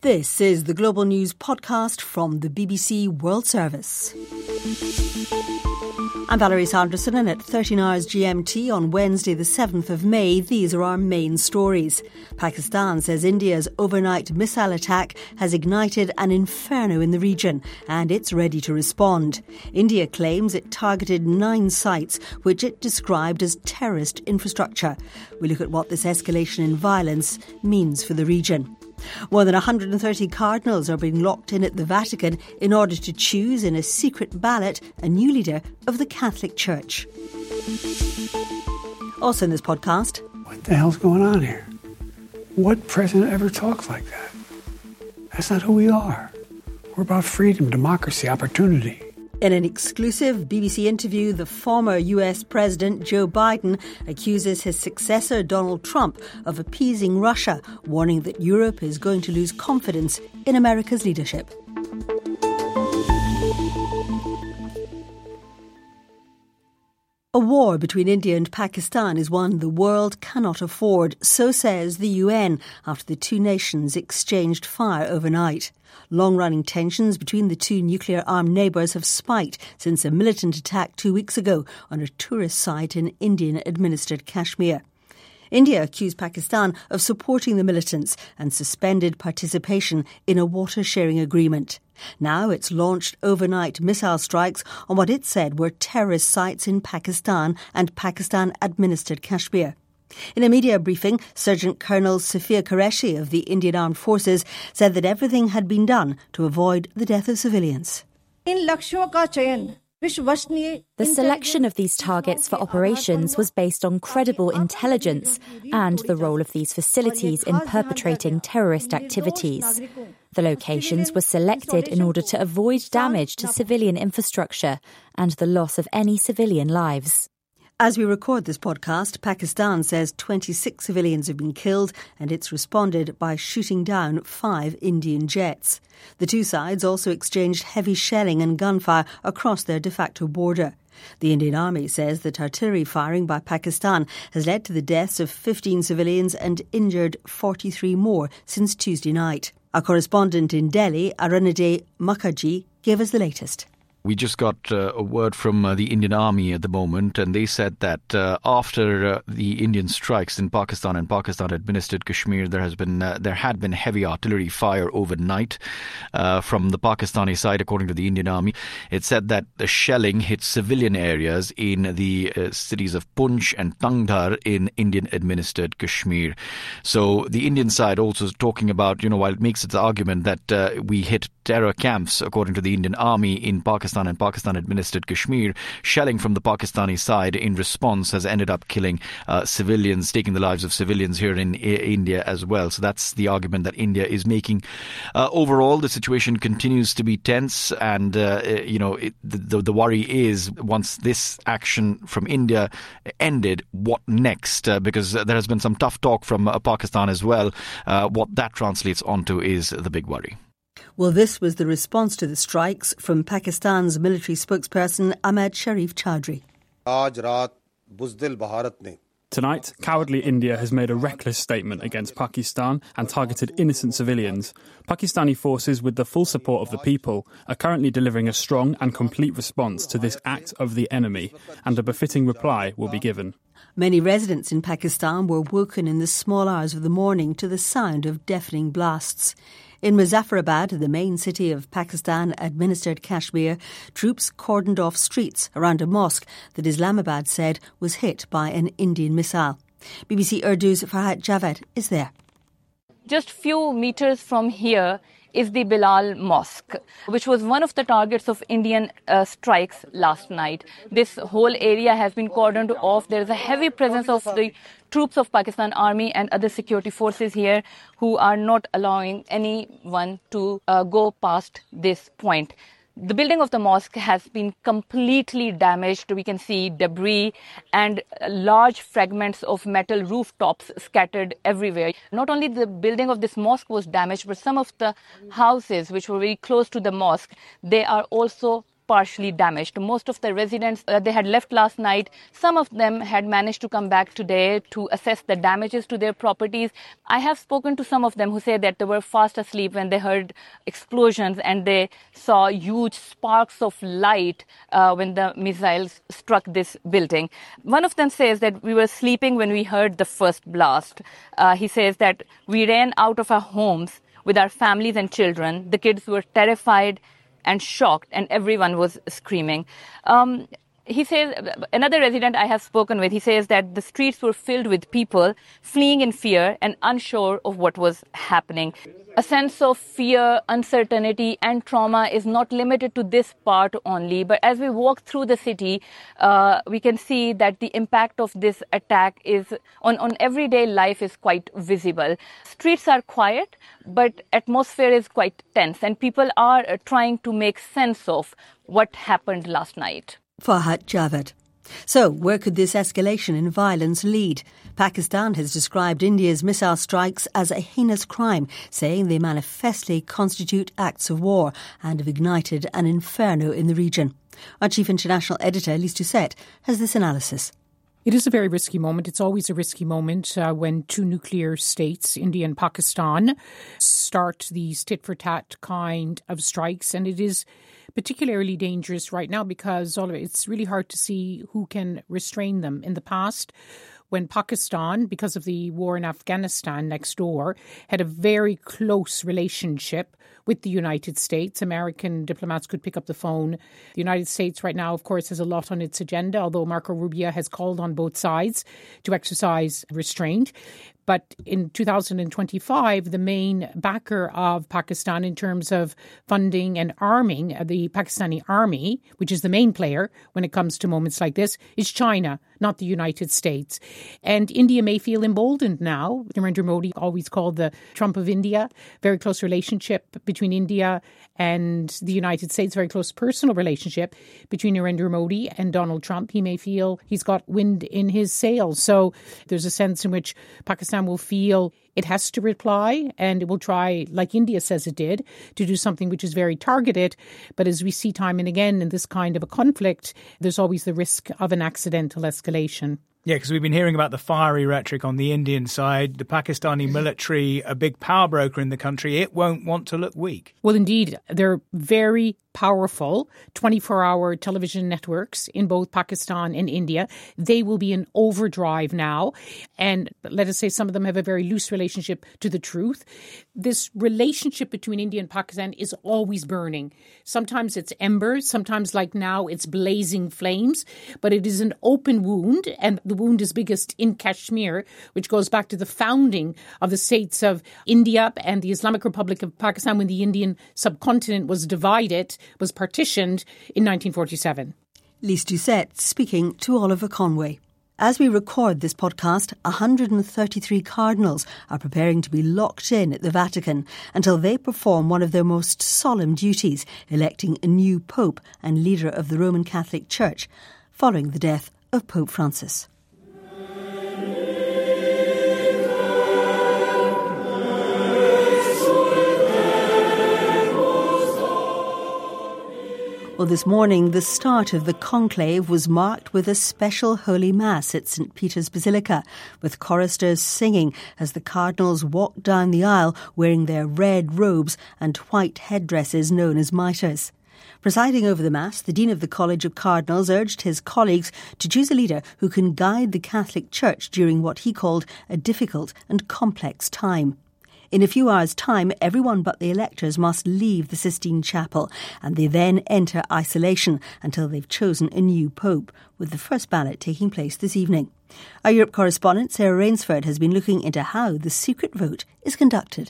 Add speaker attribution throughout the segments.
Speaker 1: This is the Global News Podcast from the BBC World Service. I'm Valerie Sanderson, and at 13 hours GMT on Wednesday the 7th of May, these are our main stories. Pakistan says India's overnight missile attack has ignited an inferno in the region and it's ready to respond. India claims it targeted 9 sites which it described as terrorist infrastructure. We look at what this escalation in violence means for the region. More than 130 cardinals are being locked in at the Vatican in order to choose in a secret ballot a new leader of the Catholic Church. Also in this podcast...
Speaker 2: What the hell's going on here? What president ever talks like that? That's not who we are. We're about freedom, democracy, opportunity.
Speaker 1: In an exclusive BBC interview, the former US President Joe Biden accuses his successor Donald Trump of appeasing Russia, warning that Europe is going to lose confidence in America's leadership. A war between India and Pakistan is one the world cannot afford, so says the UN, after the two nations exchanged fire overnight. Long-running tensions between the two nuclear-armed neighbours have spiked since a militant attack 2 weeks ago on a tourist site in Indian-administered Kashmir. India accused Pakistan of supporting the militants and suspended participation in a water-sharing agreement. Now it's launched overnight missile strikes on what it said were terrorist sites in Pakistan and Pakistan-administered Kashmir. In a media briefing, Sergeant Colonel Safia Qureshi of the Indian Armed Forces said that everything had been done to avoid the death of civilians.
Speaker 3: The selection of these targets for operations was based on credible intelligence and the role of these facilities in perpetrating terrorist activities. The locations were selected in order to avoid damage to civilian infrastructure and the loss of any civilian lives.
Speaker 1: As we record this podcast, Pakistan says 26 civilians have been killed and it's responded by shooting down 5 Indian jets. The two sides also exchanged heavy shelling and gunfire across their de facto border. The Indian Army says that artillery firing by Pakistan has led to the deaths of 15 civilians and injured 43 more since Tuesday night. Our correspondent in Delhi, Arunadhay Mukherjee, gave us the latest.
Speaker 4: We just got a word from the Indian Army at the moment, and they said that after the Indian strikes in Pakistan and Pakistan-administered Kashmir, there had been heavy artillery fire overnight from the Pakistani side, according to the Indian Army. It said that the shelling hit civilian areas in the cities of Poonch and Tangdhar in Indian-administered Kashmir. So the Indian side also is talking about, while it makes its argument that we hit terror camps, according to the Indian Army in Pakistan and Pakistan-administered Kashmir, shelling from the Pakistani side in response has ended up killing civilians, taking the lives of civilians here in India as well. So that's the argument that India is making. Overall, the situation continues to be tense, and the worry is once this action from India ended, what next? Because there has been some tough talk from Pakistan as well. What that translates onto is the big worry.
Speaker 1: Well, this was the response to the strikes from Pakistan's military spokesperson Ahmad Sharif Chowdhury.
Speaker 5: Tonight, cowardly India has made a reckless statement against Pakistan and targeted innocent civilians. Pakistani forces, with the full support of the people, are currently delivering a strong and complete response to this act of the enemy, and a befitting reply will be given.
Speaker 1: Many residents in Pakistan were woken in the small hours of the morning to the sound of deafening blasts. In Muzaffarabad, the main city of Pakistan-administered Kashmir, troops cordoned off streets around a mosque that Islamabad said was hit by an Indian missile. BBC Urdu's Farhat Javed is there.
Speaker 6: Just few meters from here is the Bilal Mosque, which was one of the targets of Indian strikes last night. This whole area has been cordoned off. There is a heavy presence of the troops of Pakistan Army and other security forces here who are not allowing anyone to go past this point. The building of the mosque has been completely damaged. We can see debris and large fragments of metal rooftops scattered everywhere. Not only the building of this mosque was damaged, but some of the houses which were very close to the mosque, they are also partially damaged. Most of the residents, they had left last night. Some of them had managed to come back today to assess the damages to their properties. I have spoken to some of them who say that they were fast asleep when they heard explosions and they saw huge sparks of light when the missiles struck this building. One of them says that we were sleeping when we heard the first blast. He says that we ran out of our homes with our families and children. The kids were terrified and shocked, and everyone was screaming. He says, another resident I have spoken with, he says that the streets were filled with people fleeing in fear and unsure of what was happening. A sense of fear, uncertainty and trauma is not limited to this part only. But as we walk through the city, we can see that the impact of this attack is on everyday life is quite visible. Streets are quiet, but atmosphere is quite tense and people are trying to make sense of what happened last night.
Speaker 1: Farhat Javed. So, where could this escalation in violence lead? Pakistan has described India's missile strikes as a heinous crime, saying they manifestly constitute acts of war and have ignited an inferno in the region. Our chief international editor, Lise Doucette, has this analysis.
Speaker 7: It is a very risky moment. It's always a risky moment when two nuclear states, India and Pakistan, start these tit-for-tat kind of strikes. And it is particularly dangerous right now because it's really hard to see who can restrain them. In the past, when Pakistan, because of the war in Afghanistan next door, had a very close relationship with the United States, American diplomats could pick up the phone. The United States right now, of course, has a lot on its agenda, although Marco Rubio has called on both sides to exercise restraint. But in 2025, the main backer of Pakistan in terms of funding and arming the Pakistani army, which is the main player when it comes to moments like this, is China, not the United States. And India may feel emboldened now. Narendra Modi always called the Trump of India. Very close relationship between India and the United States, very close personal relationship between Narendra Modi and Donald Trump. He may feel he's got wind in his sails. So there's a sense in which Pakistan will feel it has to reply and it will try, like India says it did, to do something which is very targeted. But as we see time and again in this kind of a conflict, there's always the risk of an accidental escalation.
Speaker 8: Yeah, because we've been hearing about the fiery rhetoric on the Indian side, the Pakistani military, a big power broker in the country, it won't want to look weak.
Speaker 7: Well, indeed, they're very powerful 24-hour television networks in both Pakistan and India. They will be in overdrive now. And let us say some of them have a very loose relationship to the truth. This relationship between India and Pakistan is always burning. Sometimes it's embers, sometimes like now it's blazing flames, but it is an open wound, and the wound is biggest in Kashmir, which goes back to the founding of the states of India and the Islamic Republic of Pakistan when the Indian subcontinent was divided, was partitioned in 1947.
Speaker 1: Lise Doucette speaking to Oliver Conway. As we record this podcast, 133 cardinals are preparing to be locked in at the Vatican until they perform one of their most solemn duties, electing a new pope and leader of the Roman Catholic Church, following the death of Pope Francis. Well, this morning, the start of the conclave was marked with a special Holy Mass at St. Peter's Basilica, with choristers singing as the cardinals walked down the aisle wearing their red robes and white headdresses known as mitres. Presiding over the Mass, the Dean of the College of Cardinals urged his colleagues to choose a leader who can guide the Catholic Church during what he called a difficult and complex time. In a few hours' time, everyone but the electors must leave the Sistine Chapel, and they then enter isolation until they've chosen a new pope, with the first ballot taking place this evening. Our Europe correspondent, Sarah Rainsford, has been looking into how the secret vote is conducted.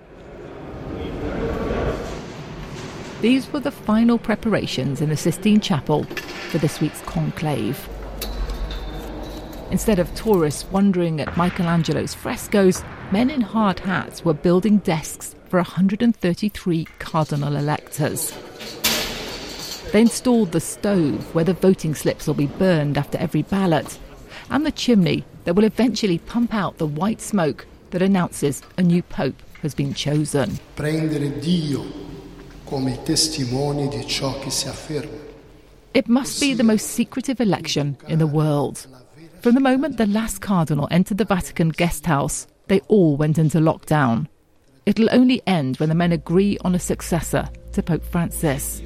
Speaker 9: These were the final preparations in the Sistine Chapel for this week's conclave. Instead of tourists wondering at Michelangelo's frescoes, men in hard hats were building desks for 133 cardinal electors. They installed the stove where the voting slips will be burned after every ballot, and the chimney that will eventually pump out the white smoke that announces a new pope has been chosen.
Speaker 10: Prendere Dio come testimoni di ciò che si afferma.
Speaker 9: It must be the most secretive election in the world. From the moment the last cardinal entered the Vatican guest house, they all went into lockdown. It'll only end when the men agree on a successor to Pope Francis.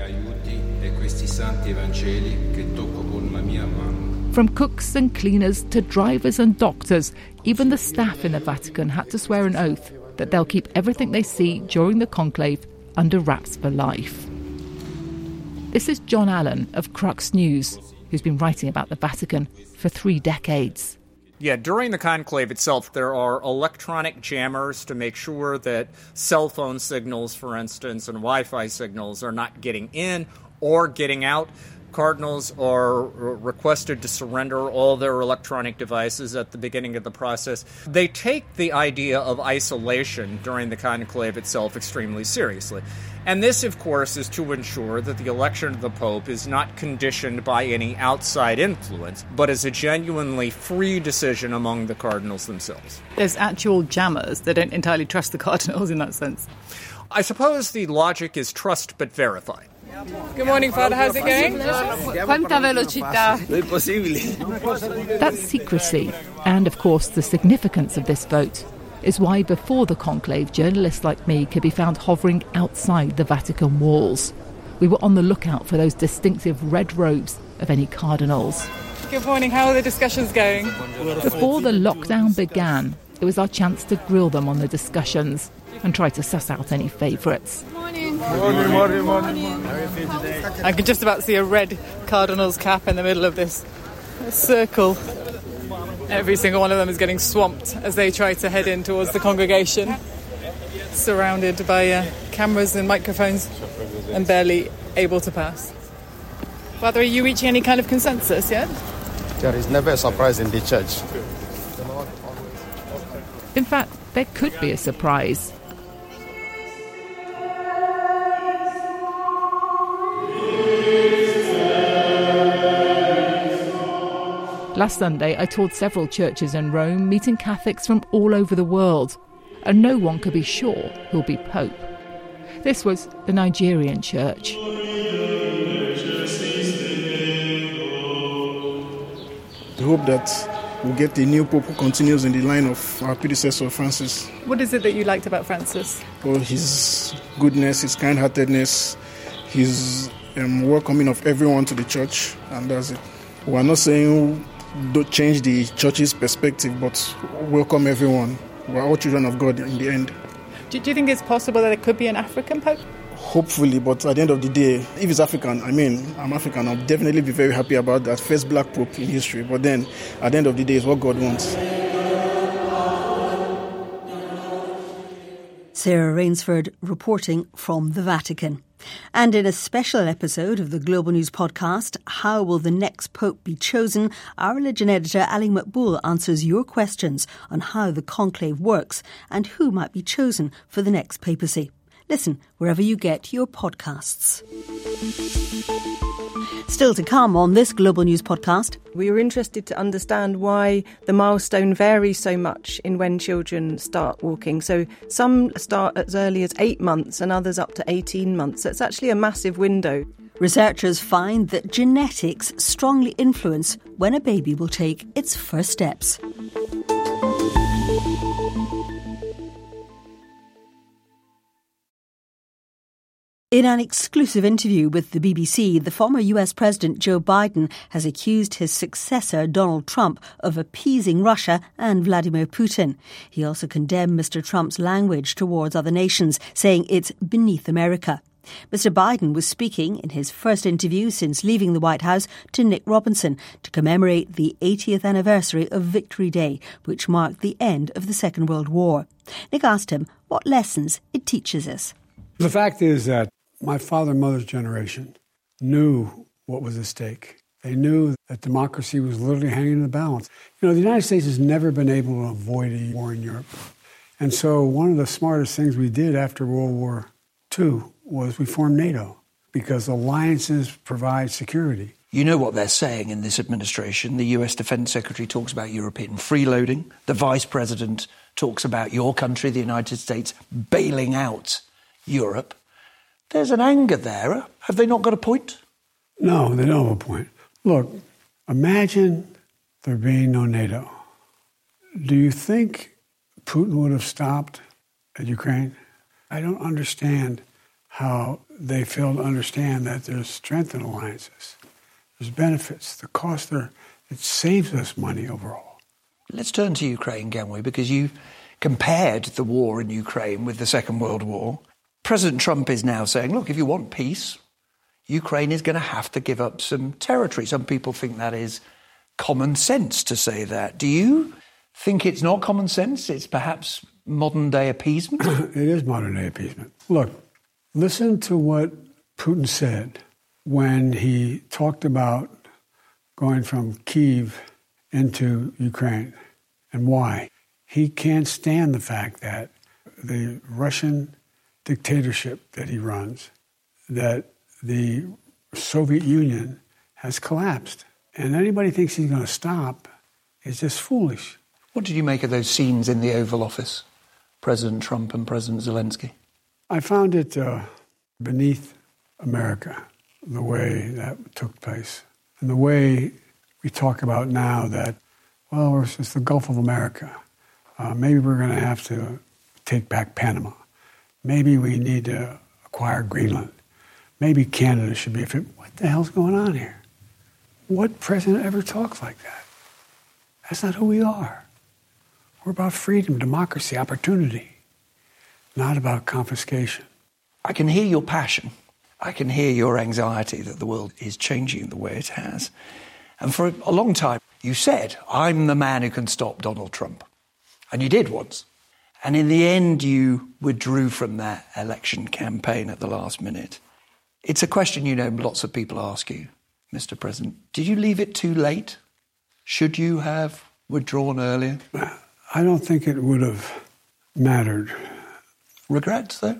Speaker 9: From cooks and cleaners to drivers and doctors, even the staff in the Vatican had to swear an oath that they'll keep everything they see during the conclave under wraps for life. This is John Allen of Crux News, who's been writing about the Vatican for 3 decades.
Speaker 11: Yeah, during the conclave itself, there are electronic jammers to make sure that cell phone signals, for instance, and Wi-Fi signals are not getting in or getting out. Cardinals are requested to surrender all their electronic devices at the beginning of the process. They take the idea of isolation during the conclave itself extremely seriously. And this, of course, is to ensure that the election of the Pope is not conditioned by any outside influence, but is a genuinely free decision among the cardinals themselves.
Speaker 12: There's actual jammers. They don't entirely trust the cardinals in that sense.
Speaker 11: I suppose the logic is trust but verify.
Speaker 13: Good morning, Father. How's it going?
Speaker 9: Quanta velocità! That secrecy, and of course the significance of this vote, is why before the conclave, journalists like me could be found hovering outside the Vatican walls. We were on the lookout for those distinctive red robes of any cardinals.
Speaker 13: Good morning. How are the discussions going?
Speaker 9: Before the lockdown began, it was our chance to grill them on the discussions and try to suss out any favourites.
Speaker 13: Morning. I could just about see a red cardinal's cap in the middle of this circle. Every single one of them is getting swamped as they try to head in towards the congregation, surrounded by cameras and microphones and barely able to pass. Father, are you reaching any kind of consensus yet?
Speaker 14: There is never a surprise in the church.
Speaker 9: In fact, there could be a surprise. Last Sunday, I toured several churches in Rome, meeting Catholics from all over the world, and no one could be sure who'll be Pope. This was the Nigerian church.
Speaker 15: I hope that we'll get a new Pope who continues in the line of our predecessor, Francis.
Speaker 13: What is it that you liked about Francis?
Speaker 15: Oh, his goodness, his kind-heartedness, his welcoming of everyone to the church, and that's it. We're not saying don't change the church's perspective, but welcome everyone. We're all children of God in the end.
Speaker 13: Do you think it's possible that it could be an African Pope?
Speaker 15: Hopefully, but at the end of the day, if it's African, I'm African, I'll definitely be very happy about that first black Pope in history. But then, at the end of the day, it's what God wants.
Speaker 1: Sarah Rainsford reporting from the Vatican. And in a special episode of the Global News podcast, How Will the Next Pope Be Chosen?, our religion editor Ali Makboul answers your questions on how the conclave works and who might be chosen for the next papacy. Listen wherever you get your podcasts. Still to come on this Global News podcast.
Speaker 16: We were interested to understand why the milestone varies so much in when children start walking. So some start as early as 8 months and others up to 18 months. So it's actually a massive window.
Speaker 1: Researchers find that genetics strongly influence when a baby will take its first steps. In an exclusive interview with the BBC, the former US President Joe Biden has accused his successor Donald Trump of appeasing Russia and Vladimir Putin. He also condemned Mr. Trump's language towards other nations, saying it's beneath America. Mr. Biden was speaking in his first interview since leaving the White House to Nick Robinson to commemorate the 80th anniversary of Victory Day, which marked the end of the Second World War. Nick asked him what lessons it teaches us.
Speaker 2: The fact is that my father and mother's generation knew what was at stake. They knew that democracy was literally hanging in the balance. You know, the United States has never been able to avoid a war in Europe. And so one of the smartest things we did after World War II was we formed NATO, because alliances provide security.
Speaker 17: You know what they're saying in this administration. The US Defense Secretary talks about European freeloading. The Vice President talks about your country, the United States, bailing out Europe. There's an anger there. Have they not got a point?
Speaker 2: No, they don't have a point. Look, imagine there being no NATO. Do you think Putin would have stopped at Ukraine? I don't understand how they fail to understand that there's strength in alliances. There's benefits. The cost there, it saves us money overall.
Speaker 17: Let's turn to Ukraine, can we? Because you compared the war in Ukraine with the Second World War. President Trump is now saying, look, if you want peace, Ukraine is going to have to give up some territory. Some people think that is common sense to say that. Do you think it's not common sense? It's perhaps modern-day appeasement?
Speaker 2: It is modern-day appeasement. Look, listen to what Putin said when he talked about going from Kyiv into Ukraine and why. He can't stand the fact that the Russian dictatorship that he runs, that the Soviet Union has collapsed. And anybody thinks he's going to stop is just foolish.
Speaker 17: What did you make of those scenes in the Oval Office, President Trump and President Zelensky?
Speaker 2: I found it beneath America, the way that took place. And the way we talk about now that, well, it's the Gulf of America. Maybe we're going to have to take back Panama. Maybe we need to acquire Greenland. Maybe Canada should be. What the hell's going on here? What president ever talks like that? That's not who we are. We're about freedom, democracy, opportunity, not about confiscation.
Speaker 17: I can hear your passion. I can hear your anxiety that the world is changing the way it has. And for a long time, you said, I'm the man who can stop Donald Trump. And you did once. And in the end, you withdrew from that election campaign at the last minute. It's a question, you know, lots of people ask you, Mr. President. Did you leave it too late? Should you have withdrawn earlier?
Speaker 2: I don't think it would have mattered.
Speaker 17: Regrets, though?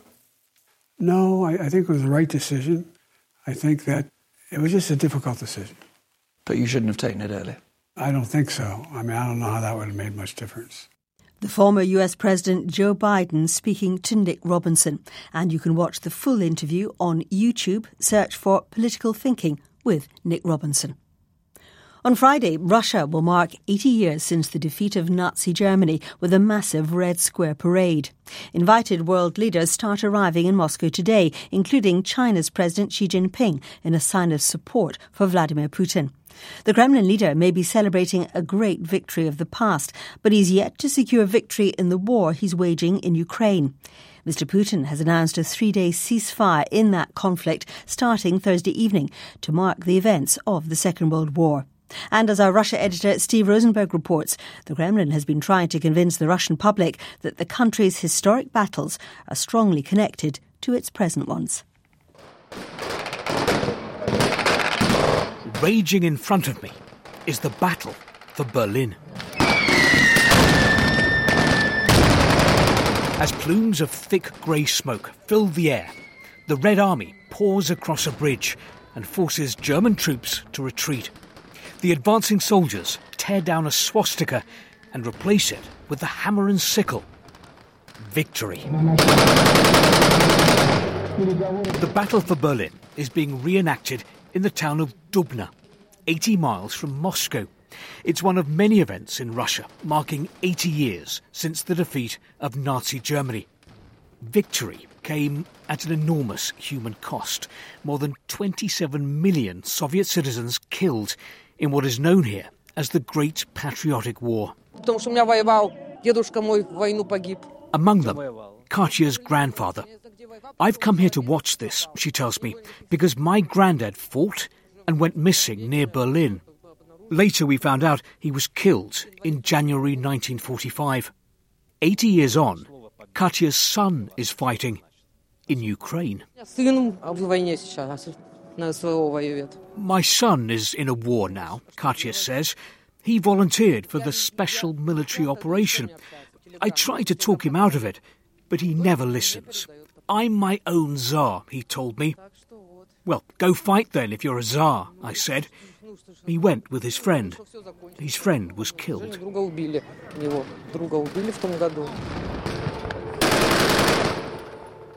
Speaker 2: No, I think it was the right decision. I think that it was just a difficult decision.
Speaker 17: But you shouldn't have taken it earlier?
Speaker 2: I don't think so. I mean, I don't know how that would have made much difference.
Speaker 1: The former US President Joe Biden speaking to Nick Robinson. And you can watch the full interview on YouTube. Search for Political Thinking with Nick Robinson. On Friday, Russia will mark 80 years since the defeat of Nazi Germany with a massive Red Square parade. Invited world leaders start arriving in Moscow today, including China's President Xi Jinping, in a sign of support for Vladimir Putin. The Kremlin leader may be celebrating a great victory of the past, but he's yet to secure victory in the war he's waging in Ukraine. Mr. Putin has announced a 3-day ceasefire in that conflict starting Thursday evening to mark the events of the Second World War. And as our Russia editor Steve Rosenberg reports, the Kremlin has been trying to convince the Russian public that the country's historic battles are strongly connected to its present ones.
Speaker 18: Raging in front of me is the battle for Berlin. As plumes of thick grey smoke fill the air, the Red Army pours across a bridge and forces German troops to retreat. The advancing soldiers tear down a swastika and replace it with the hammer and sickle. Victory. The battle for Berlin is being reenacted in the town of Dubna, 80 miles from Moscow. It's one of many events in Russia marking 80 years since the defeat of Nazi Germany. Victory came at an enormous human cost. More than 27 million Soviet citizens killed in what is known here as the Great Patriotic War. Among them, Katya's grandfather. I've come here to watch this, she tells me, because my granddad fought and went missing near Berlin. Later we found out he was killed in January 1945. 80 years on, Katya's son is fighting in Ukraine. My son is in a war now, Katya says. He volunteered for the special military operation. I tried to talk him out of it, but he never listens. I'm my own Tsar, he told me. Well, go fight then if you're a Tsar, I said. He went with his friend. His friend was killed.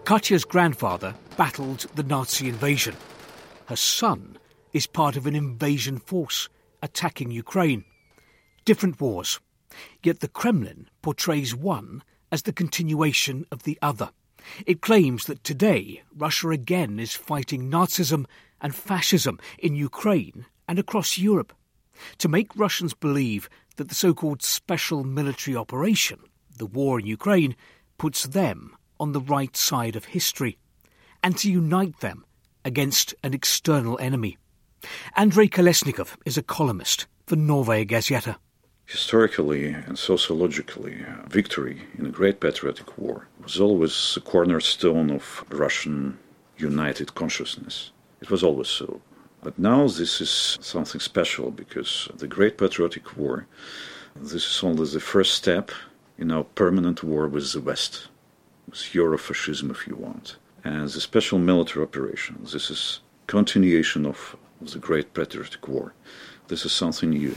Speaker 18: Katya's grandfather battled the Nazi invasion. Her son is part of an invasion force attacking Ukraine. Different wars, yet the Kremlin portrays one as the continuation of the other. It claims that today Russia again is fighting Nazism and fascism in Ukraine and across Europe, to make Russians believe that the so-called special military operation, the war in Ukraine, puts them on the right side of history, and to unite them against an external enemy. Andrei Kolesnikov is a columnist for Novaya Gazeta.
Speaker 19: Historically and sociologically, victory in a great patriotic war was always a cornerstone of Russian united consciousness. It was always so. But now this is something special, because the Great Patriotic War, this is only the first step in our permanent war with the West, with Eurofascism if you want. And the special military operation, this is continuation of the Great Patriotic War. This is something new.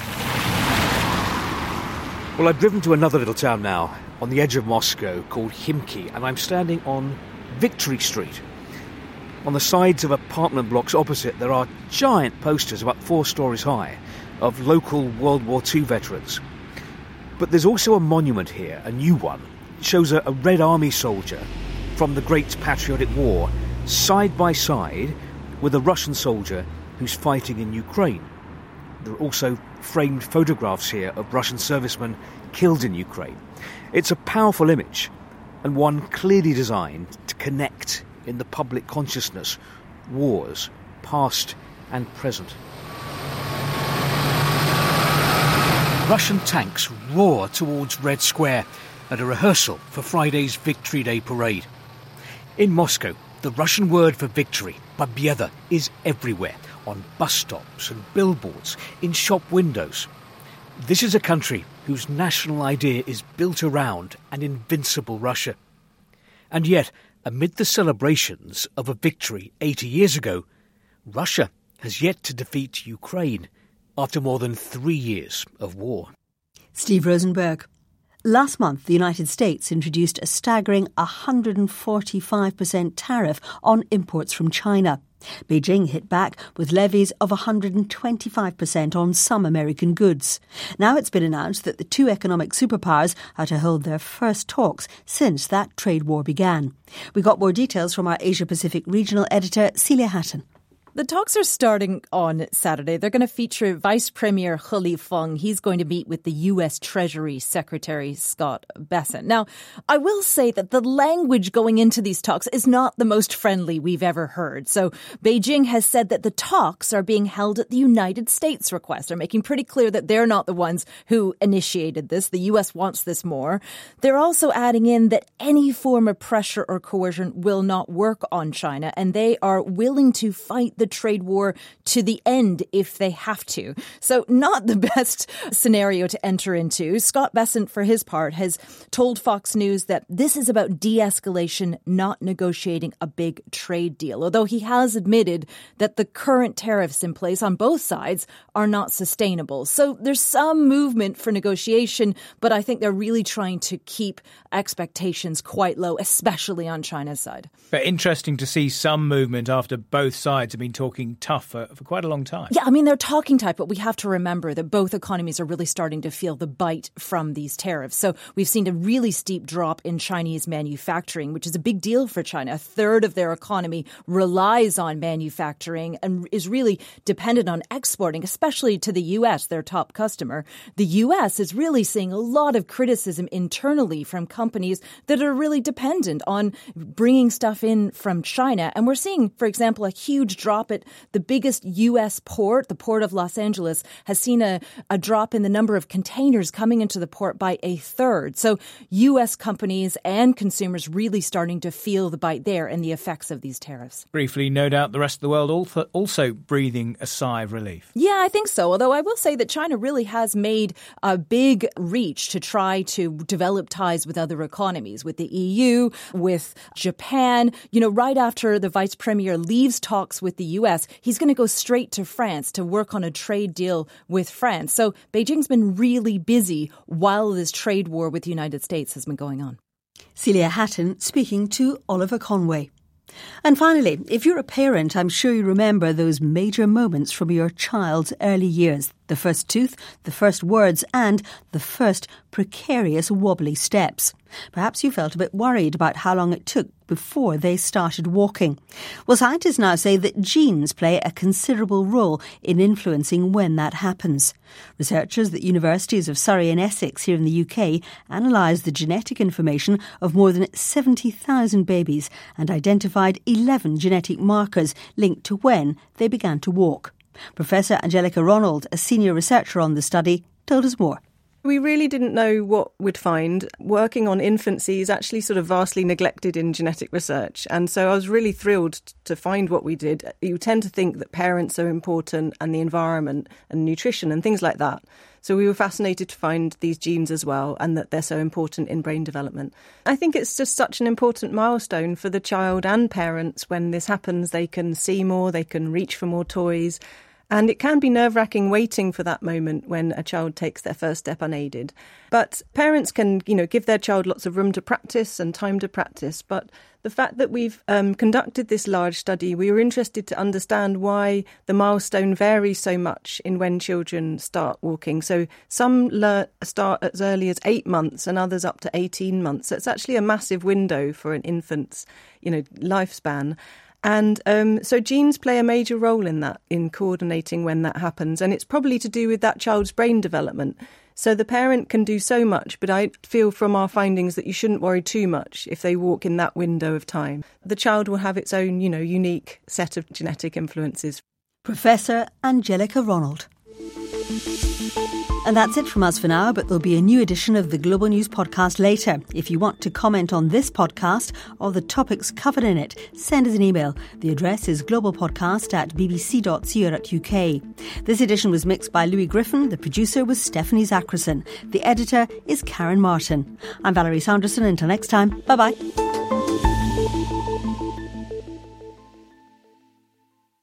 Speaker 18: Well, I've driven to another little town now, on the edge of Moscow, called Khimki, and I'm standing on Victory Street. On the sides of apartment blocks opposite, there are giant posters about 4 stories high of local World War II veterans. But there's also a monument here, a new one. It shows a Red Army soldier from the Great Patriotic War, side by side with a Russian soldier who's fighting in Ukraine. There are also framed photographs here of Russian servicemen killed in Ukraine. It's a powerful image, and one clearly designed to connect in the public consciousness wars, past and present. Russian tanks roar towards Red Square at a rehearsal for Friday's Victory Day parade. In Moscow, the Russian word for victory, Pobyeda, is everywhere, on bus stops and billboards, in shop windows. This is a country whose national idea is built around an invincible Russia. And yet, amid the celebrations of a victory 80 years ago, Russia has yet to defeat Ukraine after more than 3 years of war.
Speaker 1: Steve Rosenberg. Last month, the United States introduced a staggering 145% tariff on imports from China. Beijing hit back with levies of 125% on some American goods. Now it's been announced that the two economic superpowers are to hold their first talks since that trade war began. We got more details from our Asia-Pacific regional editor, Celia Hatton.
Speaker 20: The talks are starting on Saturday. They're going to feature Vice Premier He Lifeng. He's going to meet with the U.S. Treasury Secretary Scott Bessent. Now, I will say that the language going into these talks is not the most friendly we've ever heard. So Beijing has said that the talks are being held at the United States' request. They're making pretty clear that they're not the ones who initiated this. The U.S. wants this more. They're also adding in that any form of pressure or coercion will not work on China, and they are willing to fight the trade war to the end if they have to. So not the best scenario to enter into. Scott Bessent, for his part, has told Fox News that this is about de-escalation, not negotiating a big trade deal, although he has admitted that the current tariffs in place on both sides are not sustainable. So there's some movement for negotiation, but I think they're really trying to keep expectations quite low, especially on China's side.
Speaker 8: But interesting to see some movement after both sides have been talking tough for quite a long time.
Speaker 20: Yeah, I mean, they're talking tough, but we have to remember that both economies are really starting to feel the bite from these tariffs. So we've seen a really steep drop in Chinese manufacturing, which is a big deal for China. A third of their economy relies on manufacturing and is really dependent on exporting, especially to the U.S., their top customer. The U.S. is really seeing a lot of criticism internally from companies that are really dependent on bringing stuff in from China. And we're seeing, for example, a huge drop at the biggest U.S. port. The port of Los Angeles has seen a drop in the number of containers coming into the port by a third. So U.S. companies and consumers really starting to feel the bite there and the effects of these tariffs.
Speaker 8: Briefly, no doubt the rest of the world also breathing a sigh of relief.
Speaker 20: Yeah, I think so. Although I will say that China really has made a big reach to try to develop ties with other economies, with the EU, with Japan. You know, right after the vice premier leaves talks with the U.S., he's going to go straight to France to work on a trade deal with France. So Beijing's been really busy while this trade war with the United States has been going on.
Speaker 1: Celia Hatton speaking to Oliver Conway. And finally, if you're a parent, I'm sure you remember those major moments from your child's early years. The first tooth, the first words, and the first precarious wobbly steps. Perhaps you felt a bit worried about how long it took before they started walking. Well, scientists now say that genes play a considerable role in influencing when that happens. Researchers at the universities of Surrey and Essex here in the UK analysed the genetic information of more than 70,000 babies and identified 11 genetic markers linked to when they began to walk. Professor Angelica Ronald, a senior researcher on the study, told us more.
Speaker 16: We really didn't know what we'd find. Working on infancy is actually sort of vastly neglected in genetic research. And so I was really thrilled to find what we did. You tend to think that parents are important and the environment and nutrition and things like that. So we were fascinated to find these genes as well and that they're so important in brain development. I think it's just such an important milestone for the child and parents when this happens. They can see more, they can reach for more toys. And it can be nerve-wracking waiting for that moment when a child takes their first step unaided. But parents can, give their child lots of room to practice and time to practice. But the fact that we've conducted this large study, we were interested to understand why the milestone varies so much in when children start walking. So some start as early as 8 months and others up to 18 months. So it's actually a massive window for an infant's, lifespan. And so genes play a major role in that, in coordinating when that happens. And it's probably to do with that child's brain development. So the parent can do so much, but I feel from our findings that you shouldn't worry too much if they walk in that window of time. The child will have its own, unique set of genetic influences.
Speaker 1: Professor Angelica Ronald. And that's it from us for now, but there'll be a new edition of the Global News podcast later. If you want to comment on this podcast or the topics covered in it, send us an email. The address is globalpodcast@bbc.co.uk. This edition was mixed by Louis Griffin. The producer was Stephanie Zackerson. The editor is Karen Martin. I'm Valerie Sanderson. Until next time, bye-bye.